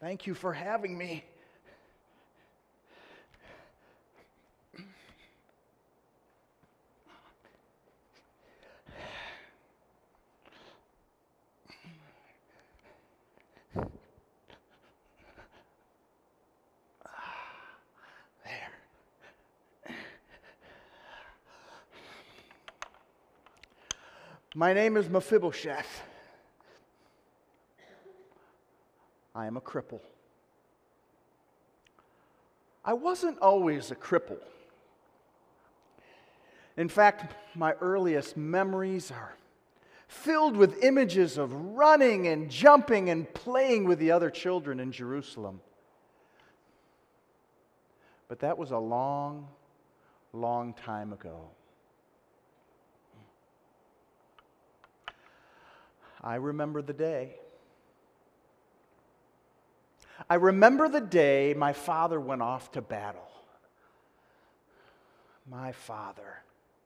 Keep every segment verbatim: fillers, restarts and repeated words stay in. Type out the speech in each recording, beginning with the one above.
Thank you for having me. My name is Mephibosheth. I am a cripple. I wasn't always a cripple. In fact, my earliest memories are filled with images of running and jumping and playing with the other children in Jerusalem. But that was a long, long time ago. I remember the day. I remember the day my father went off to battle. My father.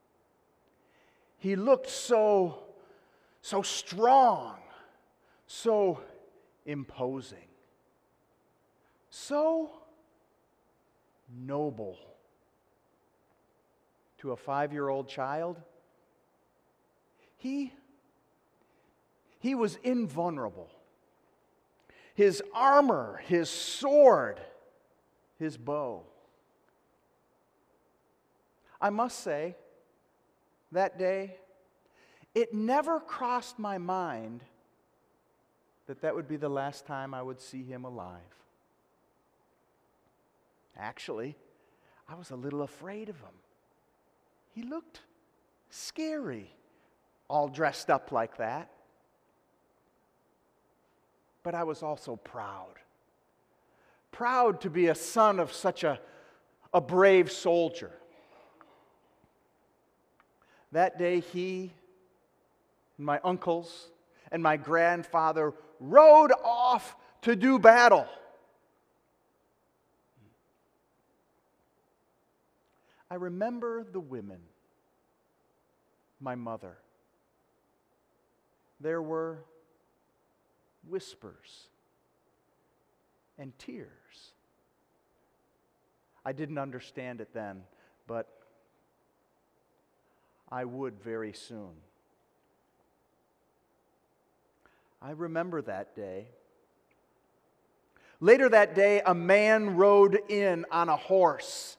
He looked so, so strong, so imposing, so noble. To a five-year-old child, he He was invulnerable. His armor, his sword, his bow. I must say, that day, it never crossed my mind that that would be the last time I would see him alive. Actually, I was a little afraid of him. He looked scary, all dressed up like that. But I was also proud. Proud to be a son of such a, a brave soldier. That day, he, and my uncles, and my grandfather rode off to do battle. I remember the women, my mother. There were whispers and tears. I didn't understand it then, but I would very soon. I remember that day. Later that day, a man rode in on a horse.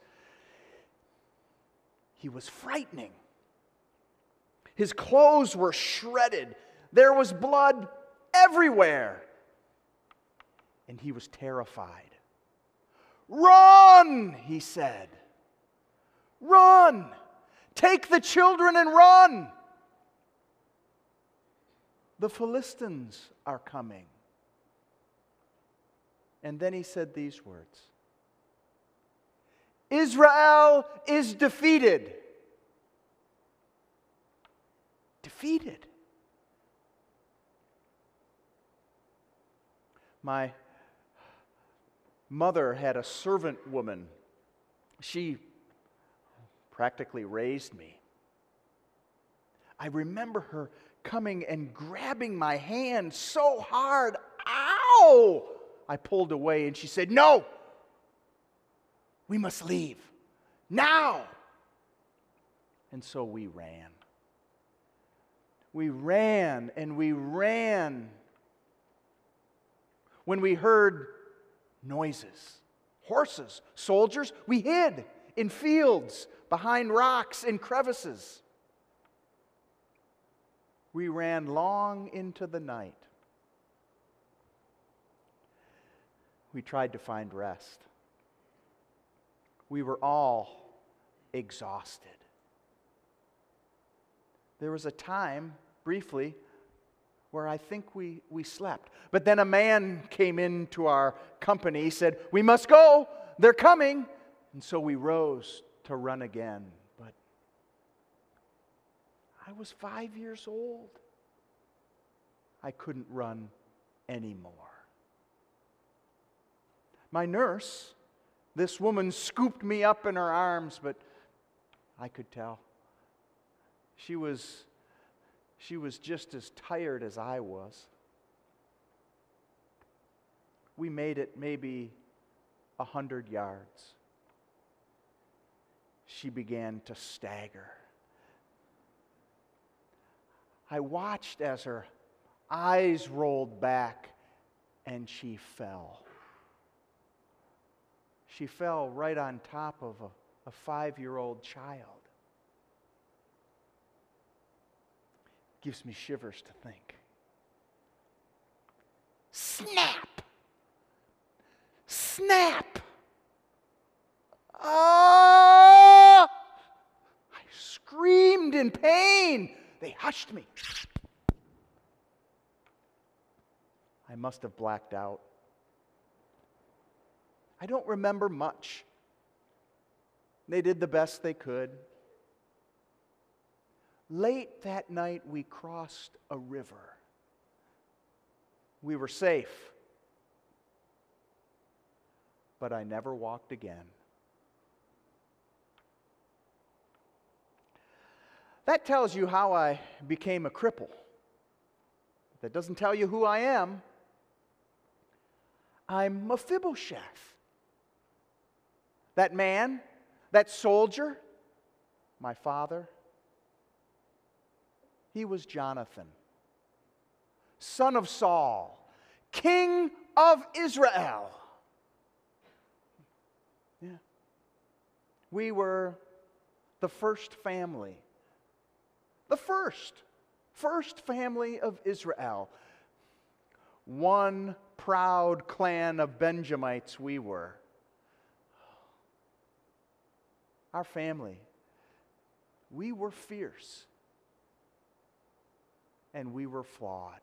He was frightening. His clothes were shredded. There was blood everywhere. And he was terrified. "Run," he said. "Run! Take the children and run! The Philistines are coming." And then he said these words: "Israel is defeated." Defeated. My mother had a servant woman. She practically raised me. I remember her coming and grabbing my hand so hard. Ow! I pulled away and she said, "No! We must leave. Now!" And so we ran. We ran and we ran. When we heard noises, horses, soldiers, we hid in fields, behind rocks, in crevices. We ran long into the night. We tried to find rest. We were all exhausted. There was a time, briefly, where I think we, we slept. But then a man came into our company, said, "We must go, they're coming." And so we rose to run again. But I was five years old. I couldn't run anymore. My nurse, this woman, scooped me up in her arms, but I could tell. She was She was just as tired as I was. we made it maybe a hundred yards. She began to stagger. I watched as her eyes rolled back and she fell. She fell right on top of a, a five-year-old child. Gives me shivers to think. Snap! Snap! Ah! I screamed in pain. They hushed me. I must have blacked out. I don't remember much. They did the best they could. Late that night, we crossed a river. We were safe, but I never walked again. That tells you how I became a cripple. That doesn't tell you who I am. I'm Mephibosheth. That man, that soldier, my father, he was Jonathan, son of Saul, king of Israel. Yeah. We were the first family, the first, first family of Israel. One proud clan of Benjamites we were. Our family, we were fierce. And we were flawed.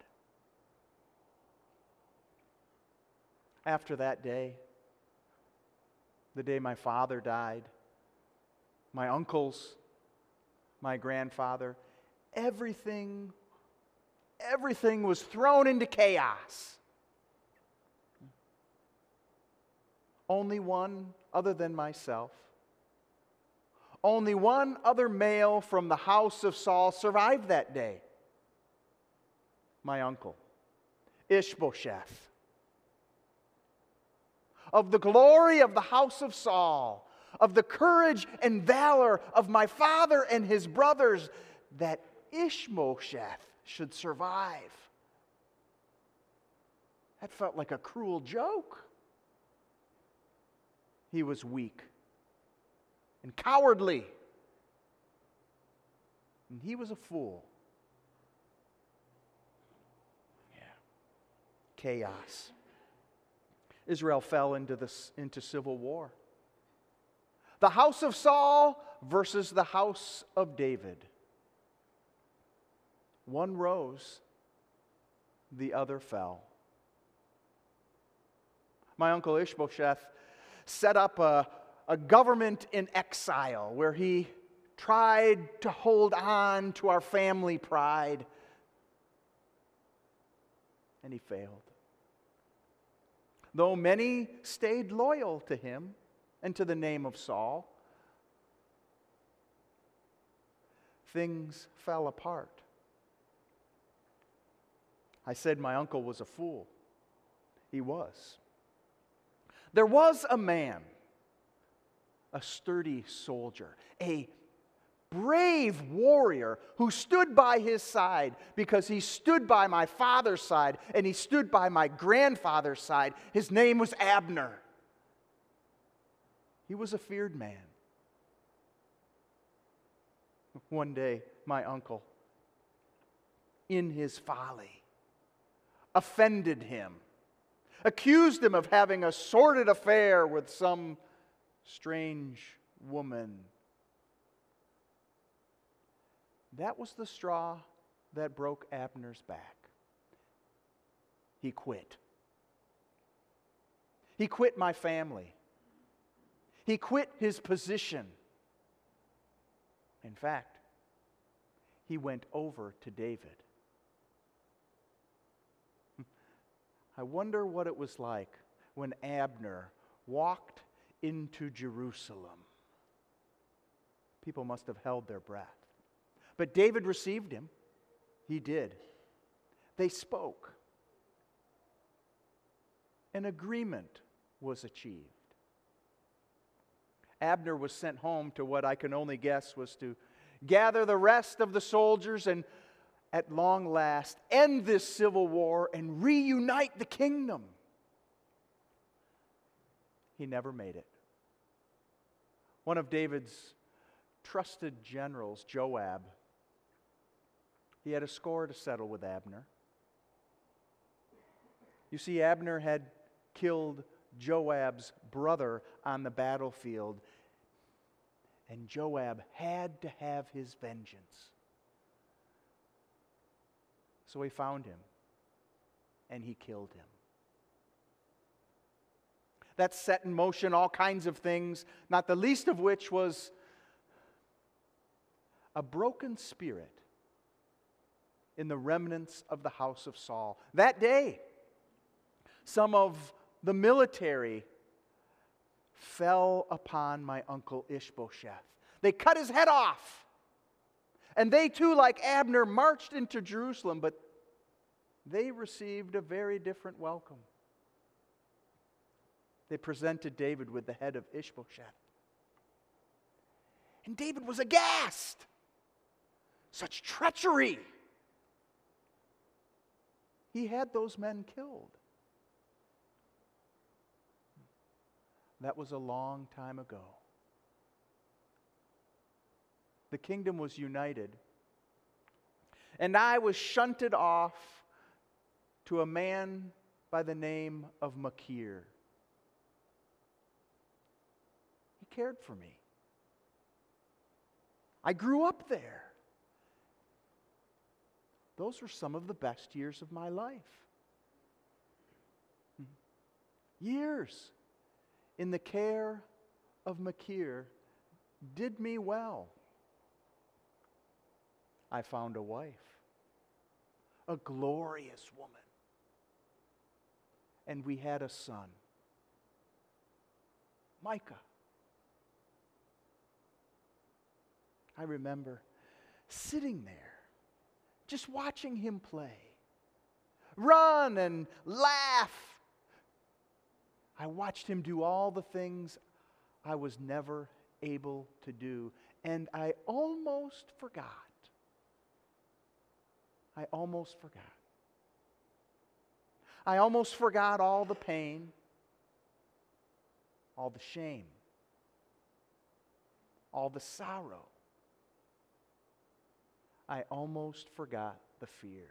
After that day, the day my father died, my uncles, my grandfather, everything, everything was thrown into chaos. Only one other than myself, only one other male from the house of Saul survived that day. My uncle, Ishbosheth. Of the glory of the house of Saul, of the courage and valor of my father and his brothers, that Ishbosheth should survive. That felt like a cruel joke. He was weak and cowardly, and he was a fool. Chaos. Israel fell into this into civil war. The house of Saul versus the house of David. One rose, the other fell. My uncle Ishbosheth set up a, a government in exile where he tried to hold on to our family pride, and he failed. Though many stayed loyal to him and to the name of Saul, things fell apart. I said my uncle was a fool. He was. There was a man, a sturdy soldier, a brave warrior who stood by his side because he stood by my father's side and he stood by my grandfather's side. His name was Abner. He was a feared man. One day, my uncle, in his folly, offended him, accused him of having a sordid affair with some strange woman. That was the straw that broke Abner's back. He quit. He quit my family. He quit his position. In fact, he went over to David. I wonder what it was like when Abner walked into Jerusalem. People must have held their breath. But David received him. He did. They spoke. an agreement was achieved. Abner was sent home to what I can only guess was to gather the rest of the soldiers and at long last end this civil war and reunite the kingdom. He never made it. One of David's trusted generals, Joab, he had a score to settle with Abner. You see, Abner had killed Joab's brother on the battlefield, and Joab had to have his vengeance. So he found him, and he killed him. That set in motion all kinds of things, not the least of which was a broken spirit in the remnants of the house of Saul. That day, some of the military fell upon my uncle Ishbosheth. They cut his head off. And they too, like Abner, marched into Jerusalem, but they received a very different welcome. They presented David with the head of Ishbosheth. And David was aghast. Such treachery! He had those men killed. That was a long time ago. The kingdom was united, and I was shunted off to a man by the name of Machir. He cared for me. I grew up there. Those were some of the best years of my life. Years in the care of Machir did me well. I found a wife, a glorious woman, and we had a son, Micah. I remember sitting there, just watching him play, run and laugh. I watched him do all the things I was never able to do, and I almost forgot. I almost forgot. I almost forgot all the pain, all the shame, all the sorrow. I almost forgot the fear.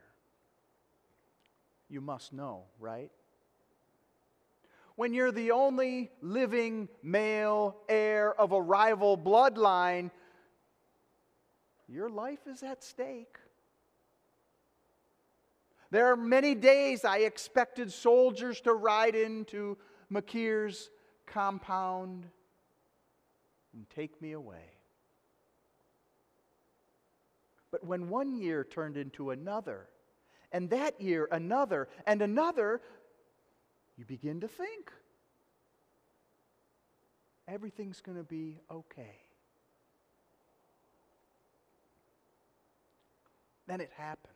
You must know, right? When you're the only living male heir of a rival bloodline, your life is at stake. There are many days I expected soldiers to ride into Machir's compound and take me away. But when one year turned into another, and that year another, and another, you begin to think everything's going to be okay. Then it happened.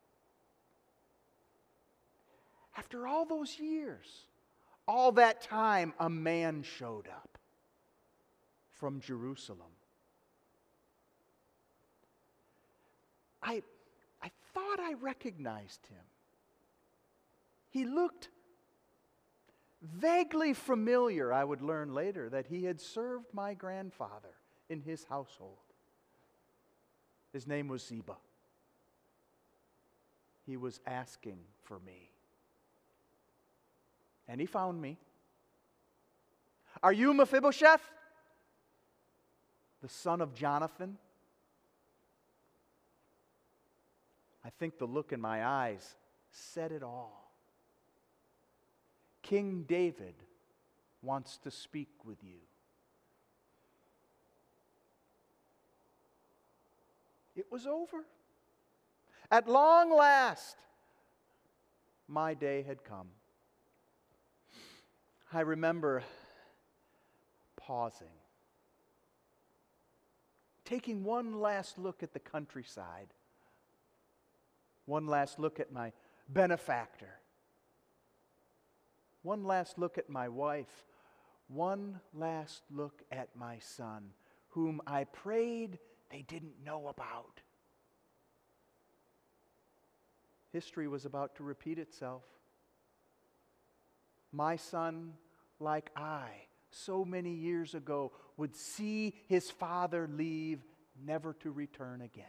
After all those years, all that time, a man showed up from Jerusalem. I, I thought I recognized him. He looked vaguely familiar. I would learn later that he had served my grandfather in his household. His name was Ziba. He was asking for me. And he found me. Are you Mephibosheth, the son of Jonathan? I think the look in my eyes said it all. King David wants to speak with you. It was over. At long last, my day had come. I remember pausing, taking one last look at the countryside, one last look at my benefactor, one last look at my wife, one last look at my son, whom I prayed they didn't know about. History was about to repeat itself. My son, like I, so many years ago, would see his father leave, never to return again.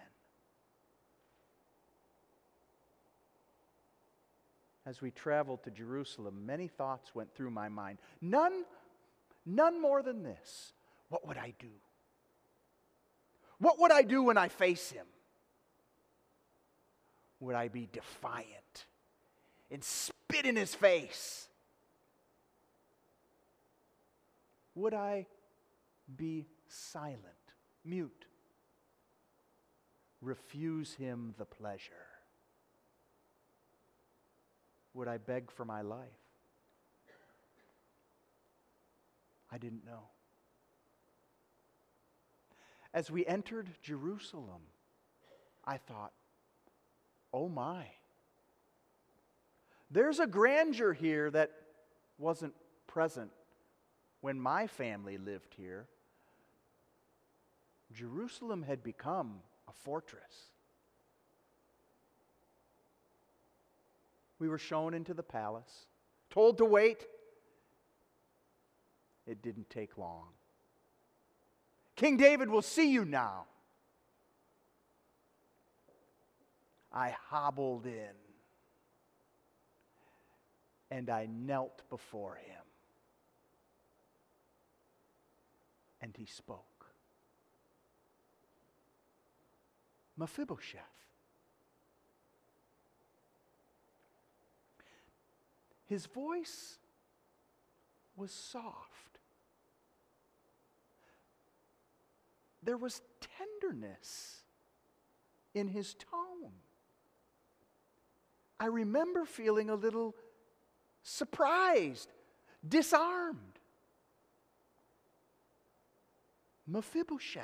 As we traveled to Jerusalem, many thoughts went through my mind. None, none more than this. What would I do? What would I do when I face him? Would I be defiant and spit in his face? Would I be silent, mute, refuse him the pleasure? Would I beg for my life? I didn't know. As we entered Jerusalem, I thought, oh my, there's a grandeur here that wasn't present when my family lived here. Jerusalem had become a fortress. We were shown into the palace, told to wait. It didn't take long. King David will see you now. I hobbled in and I knelt before him. And he spoke. Mephibosheth. His voice was soft. There was tenderness in his tone. I remember feeling a little surprised, disarmed. Mephibosheth.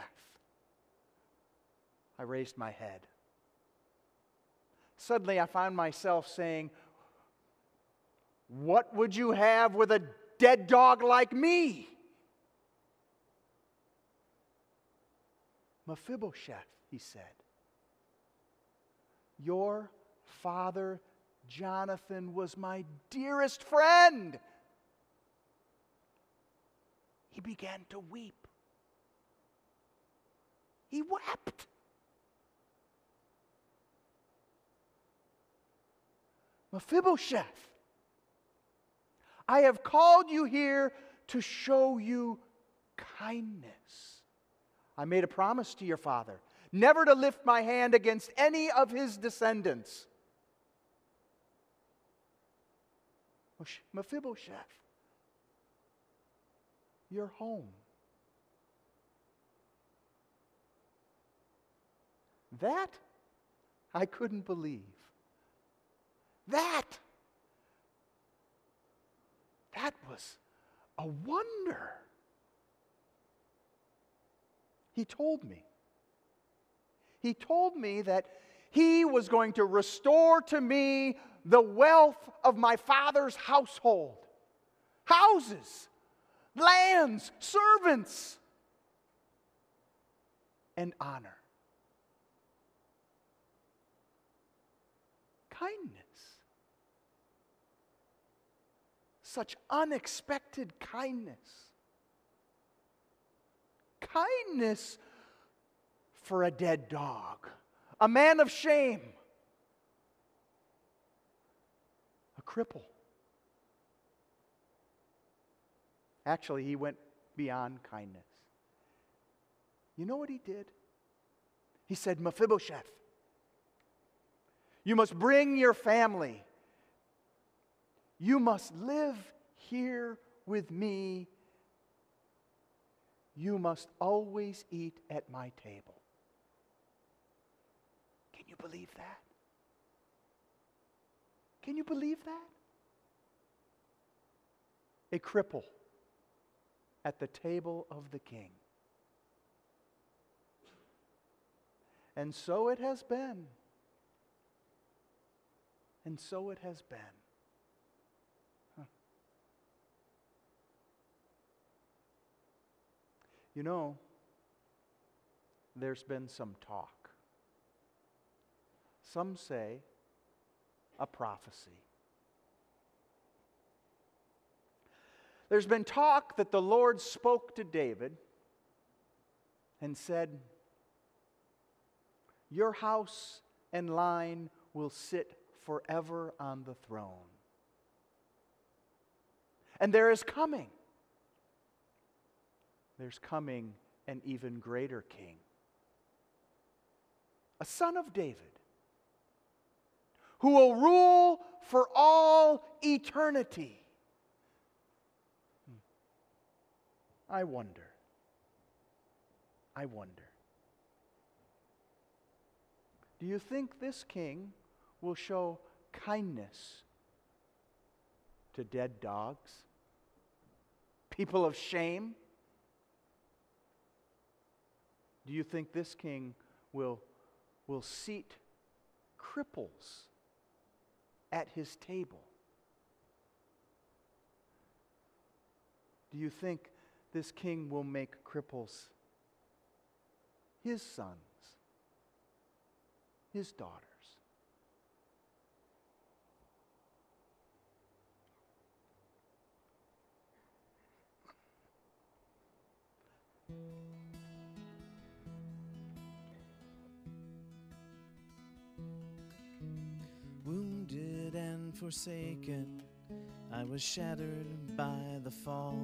I raised my head. Suddenly I found myself saying, what would you have with a dead dog like me? Mephibosheth, he said, your father Jonathan was my dearest friend. He began to weep. He wept. Mephibosheth, I have called you here to show you kindness. I made a promise to your father, never to lift my hand against any of his descendants. Mephibosheth, you're home. That I couldn't believe. That, that was a wonder. He told me. He told me that he was going to restore to me the wealth of my father's household. Houses, lands, servants, and honor. Kindness. Such unexpected kindness. Kindness for a dead dog. A man of shame. A cripple. Actually, he went beyond kindness. You know what he did? He said, Mephibosheth, you must bring your family. You must live here with me. You must always eat at my table. Can you believe that? Can you believe that? A cripple at the table of the king. And so it has been. And so it has been. Huh. You know, there's been some talk. Some say a prophecy. There's been talk that the Lord spoke to David and said, "Your house and line will sit forever on the throne." And there is coming, there's coming an even greater king, a son of David, who will rule for all eternity. I wonder, I wonder, do you think this king will show kindness to dead dogs, people of shame? Do you think this king will, will seat cripples at his table? Do you think this king will make cripples his sons, his daughters? Wounded and forsaken, I was shattered by the fall.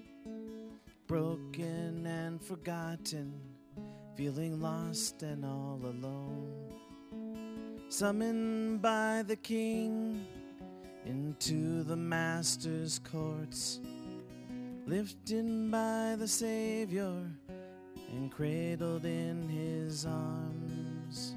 Broken and forgotten, feeling lost and all alone. Summoned by the King into the Master's courts, lifted by the Savior and cradled in His arms.